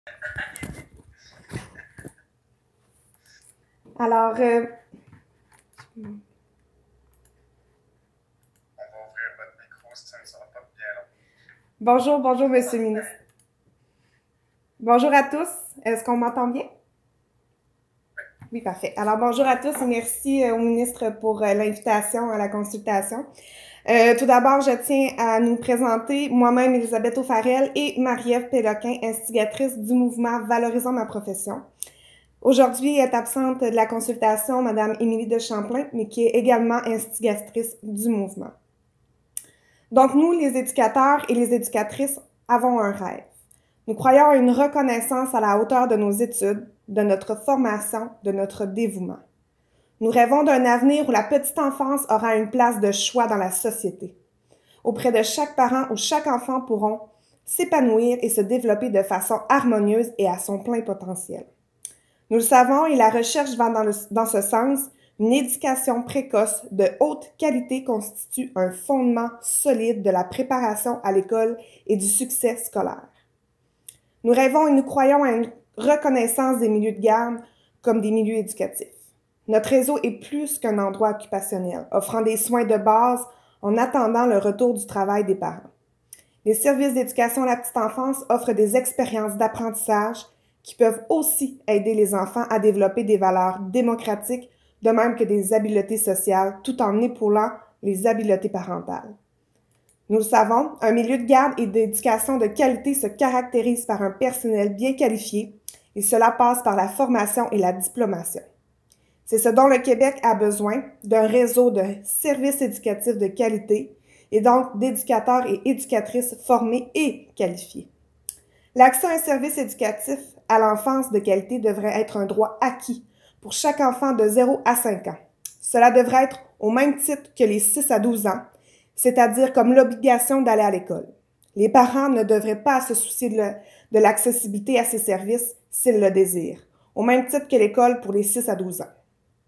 Alors, On va ouvrir votre micro, ça ne sera pas bien long. bonjour, Monsieur le ministre. Bonjour à tous. Est-ce qu'on m'entend bien? Oui, parfait. Alors, bonjour à tous et merci au ministre pour l'invitation à la consultation. Tout d'abord, je tiens à nous présenter moi-même, Elisabeth O'Farrell et Marie-Ève Péloquin, instigatrice du mouvement Valorisons ma profession. Aujourd'hui est absente de la consultation Madame Émilie de Champlain, mais qui est également instigatrice du mouvement. Donc, nous, les éducateurs et les éducatrices, avons un rêve. Nous croyons à une reconnaissance à la hauteur de nos études, de notre formation, de notre dévouement. Nous rêvons d'un avenir où la petite enfance aura une place de choix dans la société, auprès de chaque parent où chaque enfant pourront s'épanouir et se développer de façon harmonieuse et à son plein potentiel. Nous le savons et la recherche va dans ce sens. Une éducation précoce de haute qualité constitue un fondement solide de la préparation à l'école et du succès scolaire. Nous rêvons et nous croyons à une reconnaissance des milieux de garde comme des milieux éducatifs. Notre réseau est plus qu'un endroit occupationnel, offrant des soins de base en attendant le retour du travail des parents. Les services d'éducation à la petite enfance offrent des expériences d'apprentissage qui peuvent aussi aider les enfants à développer des valeurs démocratiques, de même que des habiletés sociales, tout en épaulant les habiletés parentales. Nous le savons, un milieu de garde et d'éducation de qualité se caractérise par un personnel bien qualifié et cela passe par la formation et la diplomation. C'est ce dont le Québec a besoin, d'un réseau de services éducatifs de qualité et donc d'éducateurs et éducatrices formés et qualifiés. L'accès à un service éducatif à l'enfance de qualité devrait être un droit acquis pour chaque enfant de 0 à 5 ans. Cela devrait être au même titre que les 6 à 12 ans, c'est-à-dire comme l'obligation d'aller à l'école. Les parents ne devraient pas se soucier de l'accessibilité à ces services s'ils le désirent, au même titre que l'école pour les 6 à 12 ans.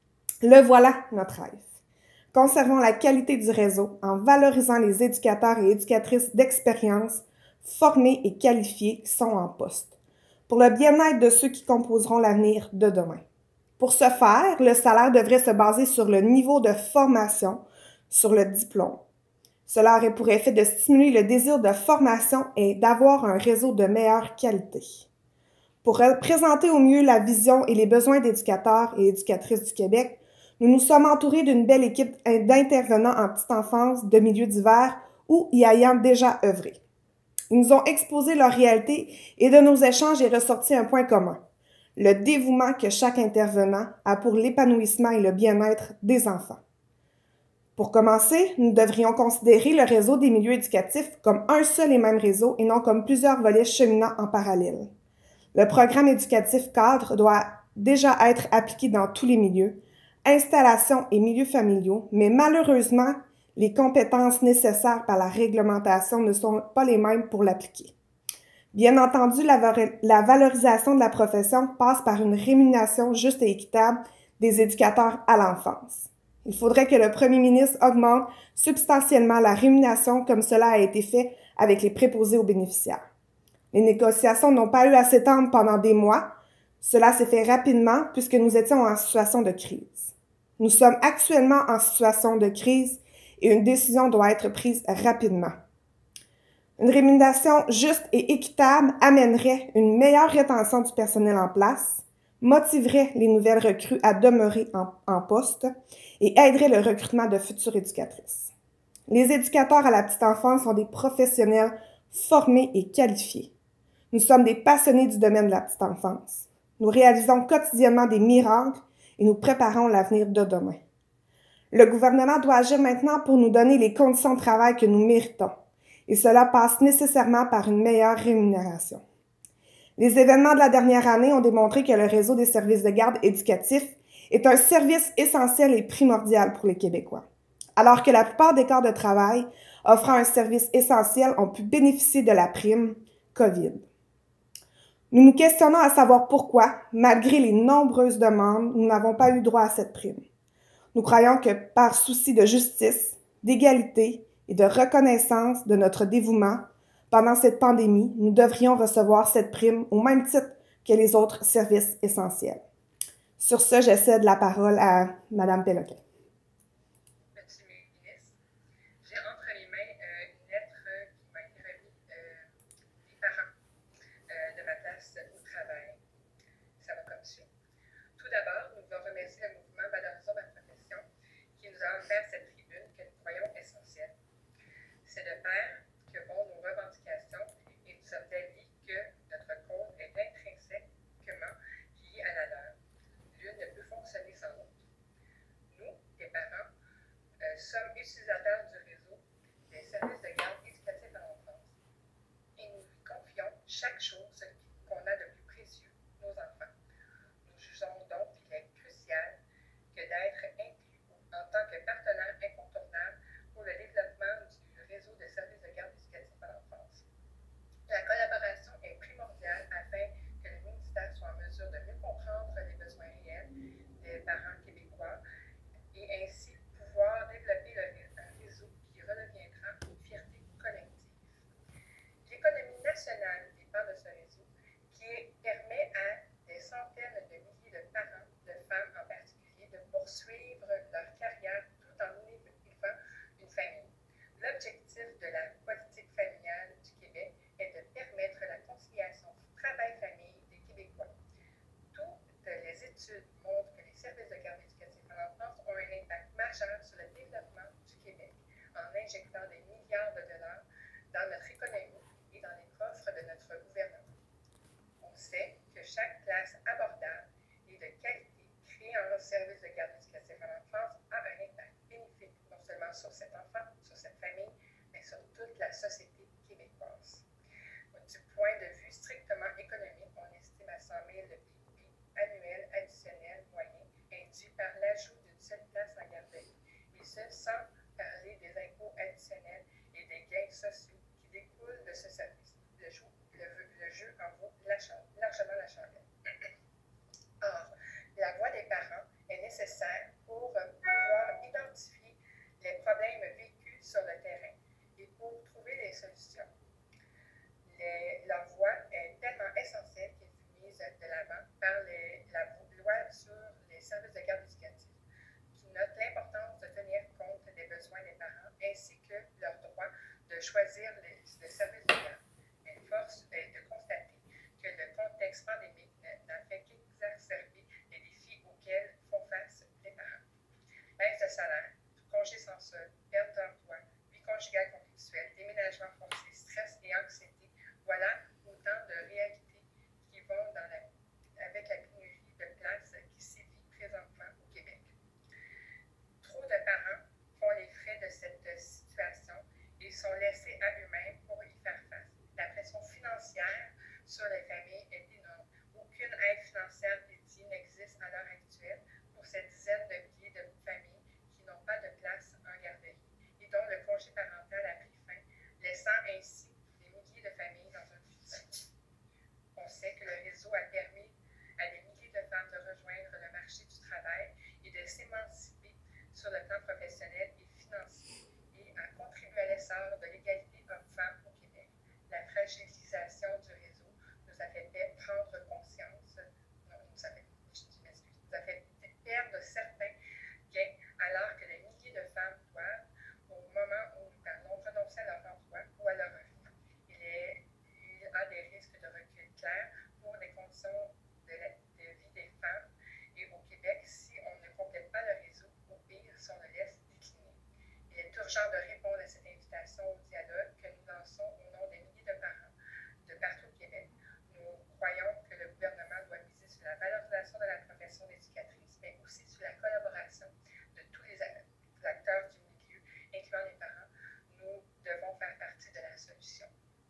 Le voilà, notre rêve. Conservons la qualité du réseau en valorisant les éducateurs et éducatrices d'expérience formés et qualifiés qui sont en poste, pour le bien-être de ceux qui composeront l'avenir de demain. Pour ce faire, le salaire devrait se baser sur le niveau de formation, sur le diplôme. Cela aurait pour effet de stimuler le désir de formation et d'avoir un réseau de meilleure qualité. Pour représenter au mieux la vision et les besoins d'éducateurs et éducatrices du Québec, nous nous sommes entourés d'une belle équipe d'intervenants en petite enfance, de milieux divers ou y ayant déjà œuvré. Ils nous ont exposé leur réalité et de nos échanges est ressorti un point commun, le dévouement que chaque intervenant a pour l'épanouissement et le bien-être des enfants. Pour commencer, nous devrions considérer le réseau des milieux éducatifs comme un seul et même réseau et non comme plusieurs volets cheminant en parallèle. Le programme éducatif cadre doit déjà être appliqué dans tous les milieux, installations et milieux familiaux, mais malheureusement, les compétences nécessaires par la réglementation ne sont pas les mêmes pour l'appliquer. Bien entendu, la valorisation de la profession passe par une rémunération juste et équitable des éducateurs à l'enfance. Il faudrait que le premier ministre augmente substantiellement la rémunération comme cela a été fait avec les préposés aux bénéficiaires. Les négociations n'ont pas eu à s'étendre pendant des mois. Cela s'est fait rapidement puisque nous étions en situation de crise. Nous sommes actuellement en situation de crise et une décision doit être prise rapidement. Une rémunération juste et équitable amènerait une meilleure rétention du personnel en place, motiverait les nouvelles recrues à demeurer en poste et aiderait le recrutement de futures éducatrices. Les éducateurs à la petite enfance sont des professionnels formés et qualifiés. Nous sommes des passionnés du domaine de la petite enfance. Nous réalisons quotidiennement des miracles et nous préparons l'avenir de demain. Le gouvernement doit agir maintenant pour nous donner les conditions de travail que nous méritons, et cela passe nécessairement par une meilleure rémunération. Les événements de la dernière année ont démontré que le réseau des services de garde éducatifs est un service essentiel et primordial pour les Québécois. Alors que la plupart des corps de travail offrant un service essentiel ont pu bénéficier de la prime COVID. Nous nous questionnons à savoir pourquoi, malgré les nombreuses demandes, nous n'avons pas eu droit à cette prime. Nous croyons que par souci de justice, d'égalité et de reconnaissance de notre dévouement, Pendant cette pandémie, nous devrions recevoir cette prime au même titre que les autres services essentiels. Sur ce, je cède la parole à Mme Péloquin. Monsieur le ministre, j'ai entre les mains une lettre qui m'a été remise des parents de ma place au travail. Ça va comme suit. Tout d'abord, nous voulons remercier le mouvement Valorisons ma profession qui nous a offert cette tribune que nous croyons essentielle. C'est de pair que vont nos revendications et nous sommes d'avis que notre cause est intrinsèquement liée à la leur. L'une ne peut fonctionner sans l'autre. Nous, les parents, sommes utilisateurs du réseau des services de garde éducatifs à l'enfance et nous lui confions chaque jour ce qu'on a de plus précieux, nos enfants. Nous jugeons donc qu'il est crucial que d'être inclus en tant que partenaire incontournable pour le développement du réseau de services de garde éducatifs à l'enfance. La collaboration est primordiale afin que le ministère soit en mesure de mieux comprendre les besoins réels des parents québécois et ainsi pouvoir développer un réseau qui redeviendra une fierté collective. L'économie nationale dépend de ce réseau qui permet à des centaines de milliers de parents, de femmes en particulier, de poursuivre leur carrière tout en élevant une famille. L'objectif de la politique familiale du Québec est de permettre la conciliation travail-famille des Québécois. Toutes les études montrent que les services de garde éducative à l'enfance ont un impact majeur sur le développement du Québec en injectant des milliards de dollars dans notre économie et dans les coffres de notre gouvernement. On sait que chaque classe abordable et de qualité créée en service de garde éducative à l'enfance a un impact bénéfique non seulement sur cet enfant, sur cette famille, mais sur toute la société québécoise. Du point de vue strictement économique, on estime à 100 000 le PIB annuel additionnel moyen induit par l'ajout d'une seule place en garderie, et ce sans parler des impôts additionnels et des gains sociaux qui découlent de ce service. Le jeu en vaut largement la chandelle. Or, la voix des parents est nécessaire pour pouvoir identifier les problèmes vécus sur le terrain et pour trouver des solutions. Leur voix est tellement essentielle qu'elle fut mise de l'avant par la loi sur les services de garde éducative, qui note l'importance de tenir compte des besoins des parents ainsi que leur droit de choisir le service de garde. Mais force est de constater que le contexte pandémique n'a fait qu'exacerber les défis auxquels font face les parents. Baisse de salaire, congé sans solde, perte d'emploi, vie conjugale conflictuelle, déménagement forcé, stress et anxiété, voilà autant de réalités qui vont avec la pénurie de places qui sévit présentement au Québec. Trop de parents font les frais de cette situation et sont laissés à eux-mêmes pour y faire face. La pression financière sur les familles est énorme. Aucune aide financière dédiée n'existe à l'heure actuelle pour ces dizaines de milliers de familles qui n'ont pas de place en garderie et dont le congé parental a pris fin, laissant ainsi des milliers de familles dans un futur. On sait que le réseau a permis à des milliers de femmes de rejoindre le marché du travail et de s'émanciper sur le plan professionnel et financier et a contribué à l'essor de l'égalité homme-femme au Québec. La fragilisation du réseau nous a fait prendre conscience, nous a fait perdre certains gains alors que des milliers de femmes doivent, au moment où nous parlons, renoncer à leur emploi ou à leur revenu. Il a des risques de recul clairs pour les conditions de vie des femmes et au Québec si on ne complète pas le réseau, au pire si on le laisse décliner. Il est urgent de répondre à cette invitation au dialogue que nous lançons au nom des milliers de parents de partout au Québec. Nous croyons que le gouvernement doit miser sur la valorisation de la profession d'éducatrice, mais aussi sur la collaboration de tous les acteurs du milieu, incluant les parents. Nous devons faire partie de la solution.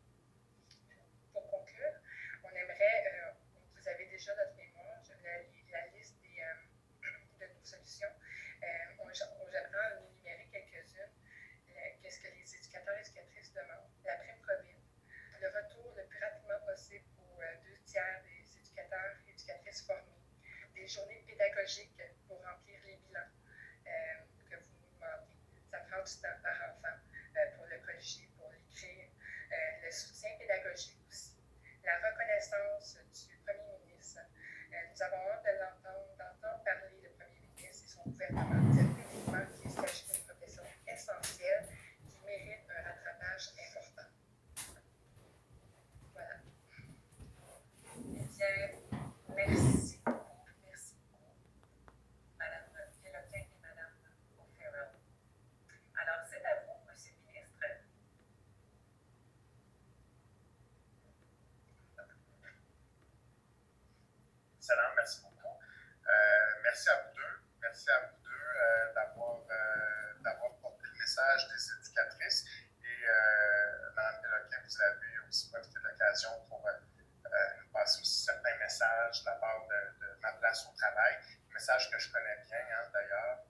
Pour conclure, on aimerait, vous avez déjà notre mémoire, la liste de nos solutions. J'aimerais en énumérer quelques-unes. Qu'est-ce que les éducateurs et éducatrices demandent? La prime COVID, le retour le plus rapidement possible aux 2/3 des éducateurs et éducatrices formés, des journées pédagogiques pour remplir les bilans que vous nous demandez. Ça prend du temps par enfant pour le corriger, pour l'écrire, le soutien pédagogique aussi, la reconnaissance du premier ministre. Nous avons hâte de d'entendre parler le premier ministre et son gouvernement dire publiquement qu'il s'agit d'une profession essentielle qui mérite un rattrapage important. Voilà. Eh bien, merci beaucoup. Merci beaucoup, Madame Péloquin et Madame O'Farrell. Alors, c'est à vous, Monsieur le ministre. Excellent, merci beaucoup. Merci à vous deux. Merci à vous deux d'avoir porté le message des éducatrices. Et Mme Péloquin, vous avez aussi profité de l'occasion pour nous passer aussi certains messages de la part de ma place au travail. Un message que je connais bien, hein, d'ailleurs,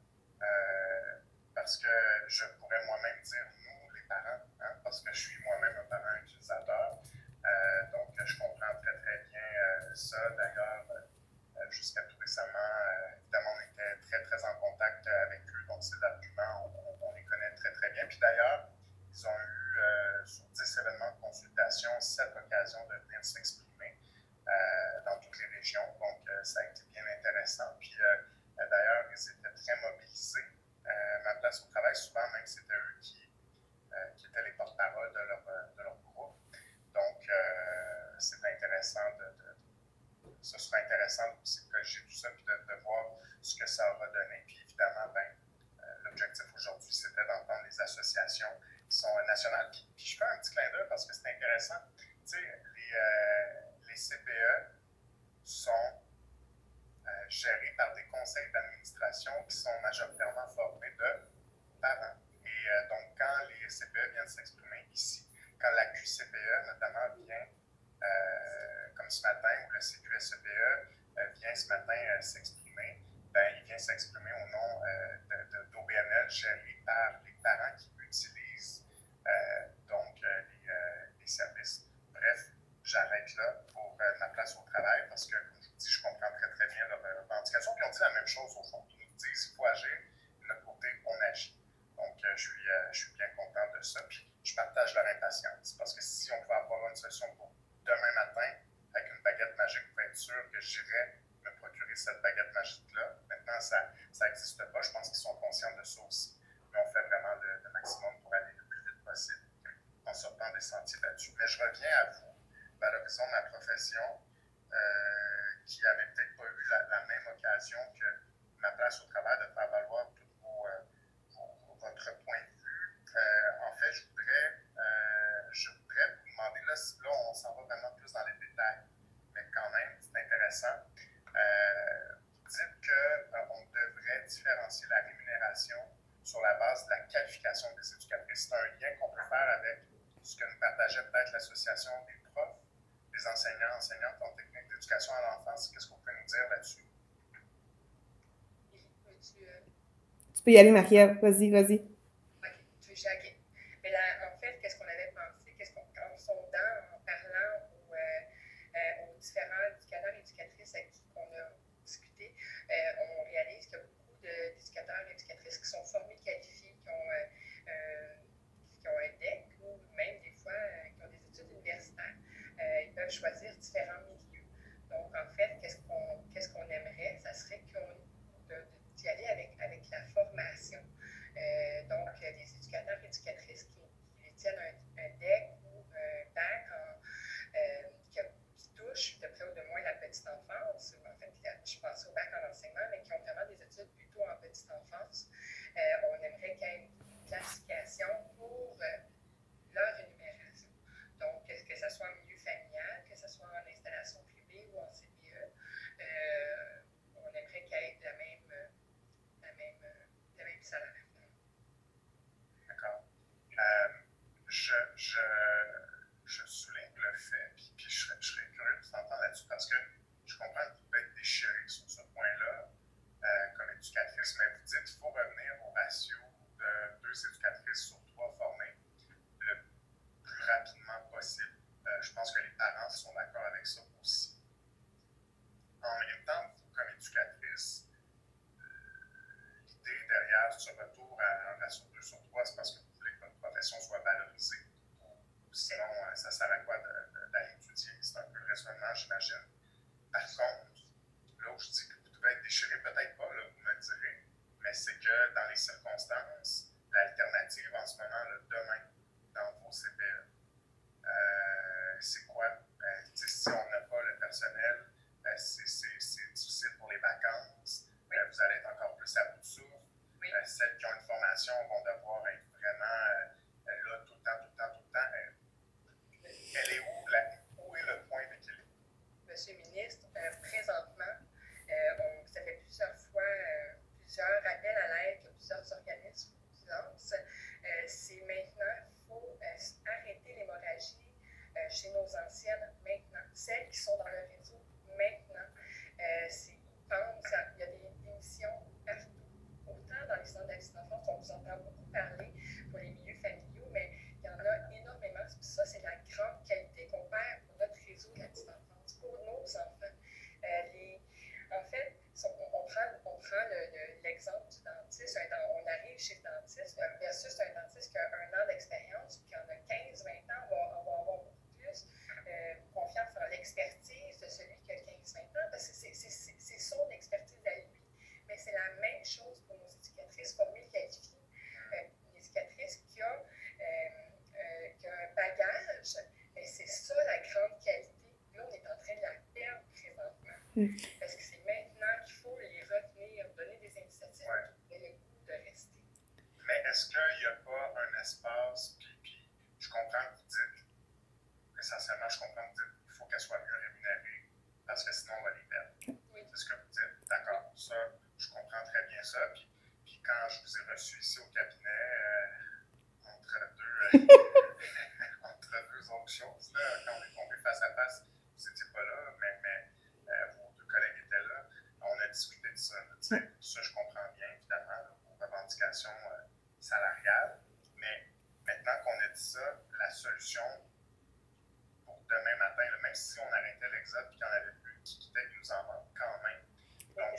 parce que je pourrais moi-même dire nous, les parents, hein, parce que je suis moi-même un parent utilisateur. Donc, je comprends très, très bien ça. D'ailleurs, jusqu'à tout récemment, évidemment, on était très, très en contact avec eux. Donc, ces arguments, on les connaît très, très bien. Puis d'ailleurs, ils ont eu, sur 10 événements de consultation, 7 occasions de venir s'exprimer dans toutes les régions. Donc, ça a été bien intéressant. Puis, d'ailleurs, ils étaient très mobilisés. Ma place au travail, souvent, même, c'était eux qui étaient les porte-parole de leur groupe. Donc, c'est intéressant ce sera intéressant aussi de corriger tout ça puis de voir ce que ça aura donné. Puis évidemment, l'objectif aujourd'hui, c'était d'entendre les associations qui sont nationales. Puis je fais un petit clin d'œil parce que c'est intéressant. Tu sais, les CPE sont gérés par des conseils d'administration qui sont majoritairement formés de parents. Et donc, quand les CPE viennent s'exprimer ici, quand la QCPE notamment vient, comme ce matin, où le CQSEPE vient ce matin s'exprimer, il vient s'exprimer au nom d'OBNL géré par les parents qui utilisent donc les services. Bref, j'arrête là pour ma place au travail parce que, comme je vous dis, je comprends très très bien leurs revendications. Puis on dit la même chose au fond. Ils nous disent qu'il faut agir. De notre côté, on agit. Donc, je suis bien content de ça. Puis, je partage leur impatience parce que si on pouvait avoir une solution pour demain matin, avec une baguette magique, vous pouvez être sûr que j'irai me procurer cette baguette magique-là. Maintenant, ça n'existe pas. Je pense qu'ils sont conscients de ça aussi. Mais on fait vraiment le maximum pour aller le plus vite possible en sortant des sentiers battus. Mais je reviens à vous, valorisons ma profession, qui n'avait peut-être pas eu la même occasion que ma place au travail de faire valoir tout votre point de vue. En fait, je voudrais vous demander, là on s'en va vraiment plus dans les détails, mais quand même, c'est intéressant. Vous dites qu'on devrait différencier la rémunération sur la base de la qualification des éducatrices. C'est un lien qu'on peut faire avec ce que nous partageait peut-être l'association des profs, des enseignants, enseignantes en technique d'éducation à l'enfance. Qu'est-ce que vous pouvez nous dire là-dessus? Tu peux y aller, Marie-Ève. Vas-y. OK, tu veux chaque. Mais là, en fait, qu'est-ce qu'on avait pensé, en sondant, en parlant aux différents éducateurs et éducatrices avec qui on a discuté, on réalise qu'il y a beaucoup d'éducateurs et éducatrices qui sont formés, qualifiés, qui ont un DEC ou même des fois qui ont des études universitaires. Ils peuvent choisir différents milieux. Donc, en fait, qu'est-ce qu'on aimerait? Ça serait d'y aller avec la formation. Donc, des éducateurs et éducatrices qui détiennent un DEC ou un bac qui touche de près ou de moins la petite enfance. En fait, je pense au bac en enseignement, mais qui ont vraiment des études plutôt en petite enfance. On aimerait qu'il y ait une classification pour leur rémunération. Donc, que ce soit en milieu familial, que ce soit en installation privée ou en CPE, on aimerait qu'il y ait le même salaire. D'accord. Je souligne le fait, puis je serais curieux de t'entendre là-dessus parce que je comprends que vous pouvez être déchiré sur ce point-là comme éducatrice, mais vous dites qu'il faut revenir au ratio de 2 éducatrices sur 3 formées le plus rapidement possible. Je pense que les parents sont d'accord avec ça aussi. En même temps, vous, comme éducatrice, l'idée derrière ce retour à un ratio 2 sur 3, c'est parce que vous voulez que votre profession soit valorisée. Vous sinon, ça sert à quoi d'aller étudier? C'est un peu le raisonnement, j'imagine. Par contre, là où je dis que vous devez être déchiré, peut-être pas, là, vous me direz, mais c'est que dans les circonstances, l'alternative en ce moment, là, demain, dans vos CPE, c'est quoi? Si on n'a pas le personnel, c'est difficile pour les vacances. Vous allez être encore plus à bout de souffle. Oui. Celles qui ont une formation vont devoir être vraiment là tout le temps. Elle est où est le point d'équilibre? Monsieur le ministre, présentement, ça fait plusieurs fois, plusieurs appels à l'aide, plusieurs organismes qui lancent. C'est maintenant, il faut arrêter l'hémorragie chez nos anciennes maintenant. Celles qui sont dans le réseau maintenant, il y a des missions partout. Autant dans les centres d'accès d'enfance, on vous entend beaucoup parler pour les milieux familiaux, mais il y en a énormément. Ça, c'est la grande qualité qu'on perd pour notre réseau de la petite enfance, pour nos enfants. En fait, on prend l'exemple du dentiste. On arrive chez le dentiste versus un dentiste qui a 1 an d'expérience, qui en a 15, 20 ans, on va avoir beaucoup plus confiance dans l'expertise de celui qui a 15, 20 ans, parce que c'est son expertise à lui. Mais c'est la même chose pour nos éducatrices formées qualifiées. Une éducatrice qui a un bagage, mais c'est ça la grande qualité. Là, on est en train de la perdre présentement. Parce que c'est maintenant qu'il faut les retenir, donner des initiatives pour le goût de rester. Mais est-ce qu'il n'y a pas un espace, puis je comprends que vous dites, essentiellement, je comprends que vous dites qu'il faut qu'elle soit mieux rémunérée, parce que sinon on va les perdre. Oui. C'est ce que vous dites. D'accord, ça, je comprends très bien ça. Puis quand je vous ai reçu ici au cabinet, entre deux autres choses, là, quand on est tombé face à face, vous n'étiez pas là, mais vos 2 collègues étaient là. On a discuté de ça. Ça, je comprends bien, évidemment, là, vos revendications salariales. Mais maintenant qu'on a dit ça, la solution pour demain matin, là, même si on arrêtait l'exode et qu'il y en avait plus qui quittaient, il nous en manque quand même. Donc,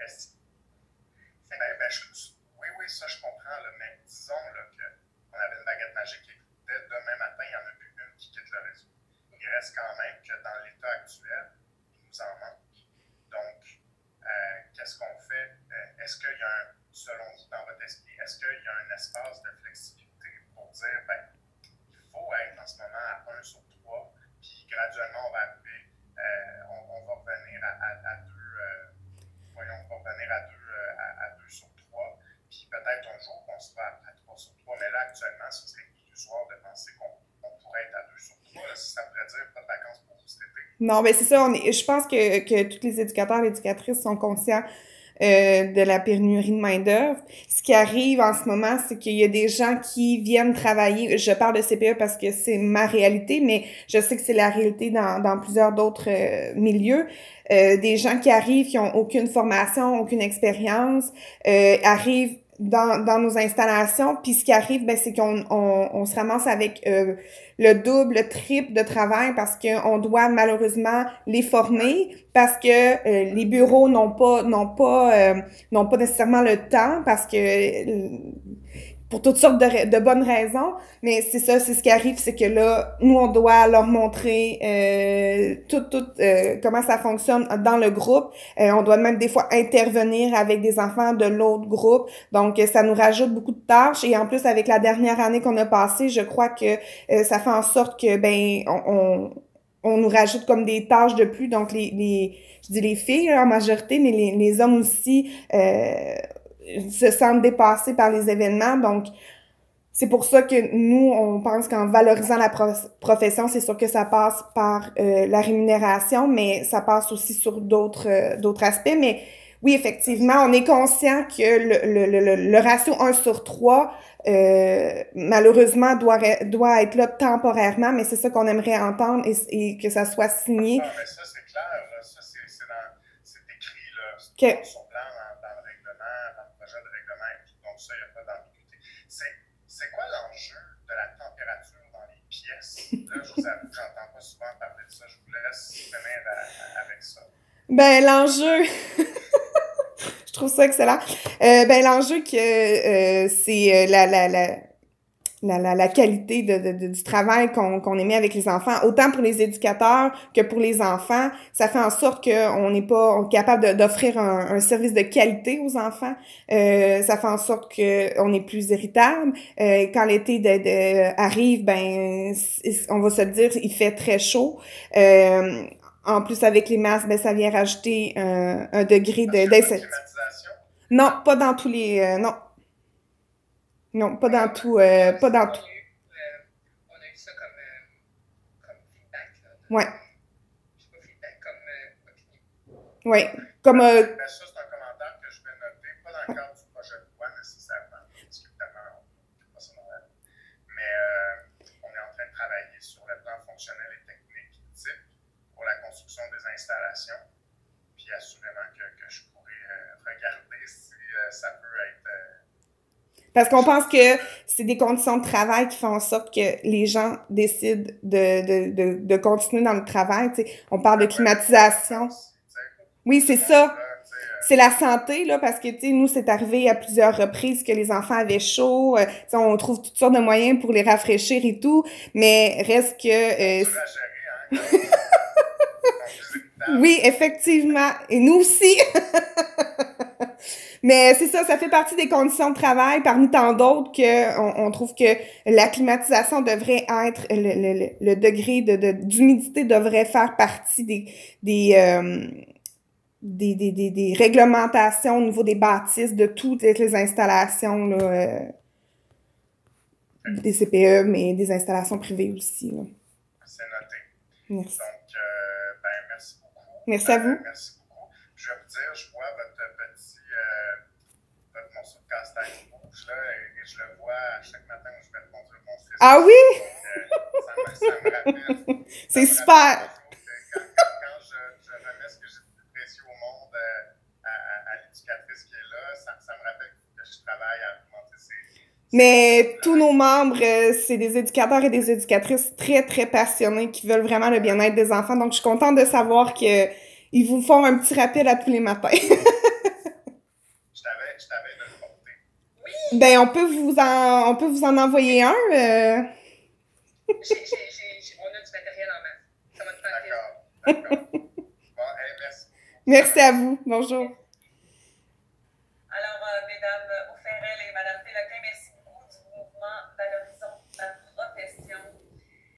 oui, ça je comprends, là, mais disons là, qu'on avait une baguette magique qui dès demain matin, il n'y en a plus une qui quitte le réseau. Il reste quand même que dans l'état actuel, il nous en manque. Donc, qu'est-ce qu'on fait? Est-ce qu'il y a selon vous, dans votre esprit, est-ce qu'il y a un espace de flexibilité pour dire, il faut être en ce moment à 1 sur 3, puis graduellement, on va arriver, on va revenir à 2, on va revenir à 2 sur 3, puis peut-être un jour qu'on sera à 3 sur 3, mais là, actuellement, ce serait illusoire de penser qu'on pourrait être à 2 sur 3, là, si ça voudrait dire pas de vacances pour vous cet été. Non, mais c'est ça, je pense que tous les éducateurs et éducatrices sont conscients de la pénurie de main-d'œuvre. Ce qui arrive en ce moment, c'est qu'il y a des gens qui viennent travailler. Je parle de CPE parce que c'est ma réalité, mais je sais que c'est la réalité dans plusieurs d'autres milieux. Des gens qui arrivent, qui ont aucune formation, aucune expérience, arrivent dans nos installations, puis ce qui arrive, c'est qu'on se ramasse avec le double, le triple de travail parce qu'on doit malheureusement les former, parce que les bureaux n'ont pas nécessairement le temps, parce que pour toutes sortes de bonnes raisons, mais c'est ça, c'est ce qui arrive, c'est que là, nous, on doit leur montrer comment ça fonctionne dans le groupe. On doit même des fois intervenir avec des enfants de l'autre groupe, donc ça nous rajoute beaucoup de tâches, et en plus, avec la dernière année qu'on a passée, je crois que ça fait en sorte que, on nous rajoute comme des tâches de plus, donc je dis les filles en majorité, mais les hommes aussi, se sentent dépassés par les événements. Donc, c'est pour ça que nous, on pense qu'en valorisant la profession, c'est sûr que ça passe par la rémunération, mais ça passe aussi sur d'autres aspects. Mais oui, effectivement, on est conscient que le ratio 1 sur 3, malheureusement, doit être là temporairement, mais c'est ça qu'on aimerait entendre et que ça soit signé. Ah, mais ça, c'est clair, là. Ça, c'est écrit, là. Okay. Sur plan dans le règlement, dans le projet de règlement, donc ça, il n'y a pas d'ambiguïté. C'est quoi l'enjeu de la température dans les pièces? Là, je vous avoue que j'entends pas souvent parler de ça. Je vous laisse venir avec ça. Ben, l'enjeu... Je trouve ça excellent. L'enjeu que c'est la qualité du travail qu'on émet avec les enfants, autant pour les éducateurs que pour les enfants. Ça fait en sorte qu'on n'est pas capable d'offrir un service de qualité aux enfants. Ça fait en sorte qu'on est plus irritable. Quand l'été arrive, ben on va se le dire, il fait très chaud. En plus, avec les masques, ben ça vient rajouter un degré d'incertitude. Non, pas dans tous les... non. Non, pas dans tout, pas dans tout. On a eu ça comme feedback, là. Ouais. Je sais pas, feedback comme opinion. Ouais. Comme... Mais ça, c'est un commentaire que je vais noter, pas dans le cadre du projet de loi nécessairement, parce qu'évidemment, on ne fait pas ça dans la loi. Mais on est en train de travailler sur le plan fonctionnel et technique type pour la construction des installations. Puis assurément que je pourrais regarder si ça peut être... Parce qu'on pense que c'est des conditions de travail qui font en sorte que les gens décident de continuer dans le travail. Tu sais, on parle de climatisation. Oui, c'est ça. C'est la santé, là, parce que, tu sais, nous, c'est arrivé à plusieurs reprises que les enfants avaient chaud. Tu sais, on trouve toutes sortes de moyens pour les rafraîchir et tout, mais reste que... Oui, effectivement. Et nous aussi. Mais c'est ça fait partie des conditions de travail, parmi tant d'autres, on trouve que la climatisation devrait être, le degré d'humidité devrait faire partie des réglementations au niveau des bâtisses, de toutes les installations, là, des CPE, mais des installations privées aussi, là. C'est noté. Merci. Donc, ben, merci beaucoup. Merci à vous. Merci beaucoup. Je vais vous dire, je vois votre morceau de casse-tête rouge, là, et je le vois à chaque matin où je vais conduire mon fils. Ah oui? Donc, ça me rappelle. C'est super! Quand je remets ce que j'ai de plus précieux au monde à l'éducatrice qui est là, ça me rappelle que je travaille à augmenter ses... Mais tous nos membres, c'est des éducateurs et des éducatrices très, très passionnés qui veulent vraiment le bien-être des enfants. Donc, je suis contente de savoir qu'ils vous font un petit rappel à tous les matins. Je t'avais de le porter. Oui! Ben, on peut vous en envoyer un. On a du matériel en main. Ça va te faire plaisir. D'accord. Bon, merci. Merci à vous. Bonjour.